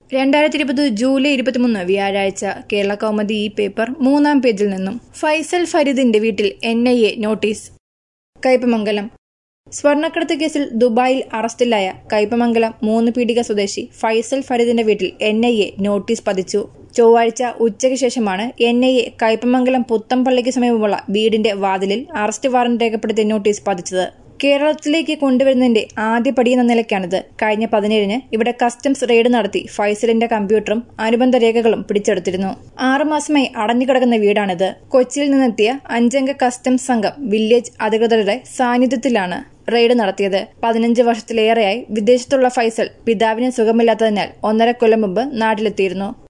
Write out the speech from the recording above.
2020 July 23 വ്യാഴാഴ്ച കേരള കൗമുദി ഈ paper 3-ാം പേജിൽ നിന്നും ഫൈസൽ ഫരീദിന്റെ വീട്ടിൽ NIA നോട്ടീസ്. കയ്പമംഗലം സ്വർണ്ണക്കടത്ത് കേസിൽ ദുബായിൽ അറസ്റ്റിലായ കയ്പമംഗലം 3 പീടിക സ്വദേശി ഫൈസൽ ഫരീദിന്റെ വീട്ടിൽ NIA നോട്ടീസ് പതിച്ചു. ചൊവ്വാഴ്ച ഉച്ചയ്ക്ക് ശേഷമാണ് NIA കയ്പമംഗലം പുത്തംപള്ളിക്ക് സമീപമുള്ള വീടിന്റെ വാതിലിൽ അറസ്റ്റ് വാറന്റ് രേഖപ്പെടുത്തിയ നോട്ടീസ് പതിച്ചത്. കേരളത്തിലേക്ക് കൊണ്ടുവരുന്നതിന്റെ ആദ്യപടിയെന്ന നിലയ്ക്കാണിത്. കഴിഞ്ഞ 17-ന് ഇവിടെ കസ്റ്റംസ് റെയ്ഡ് നടത്തി ഫൈസലിന്റെ കമ്പ്യൂട്ടറും അനുബന്ധ രേഖകളും പിടിച്ചെടുത്തിരുന്നു. 6 മാസമായി അടഞ്ഞുകിടക്കുന്ന വീടാണിത്. കൊച്ചിയിൽ നിന്നെത്തിയ 5-അംഗ കസ്റ്റംസ് സംഘം വില്ലേജ് അധികൃതരുടെ സാന്നിധ്യത്തിലാണ് റെയ്ഡ് നടത്തിയത്. 15 വർഷത്തിലേറെയായി വിദേശത്തുള്ള ഫൈസൽ പിതാവിന് സുഖമില്ലാത്തതിനാൽ 1.5 കൊല്ലം മുമ്പ് നാട്ടിലെത്തിയിരുന്നു.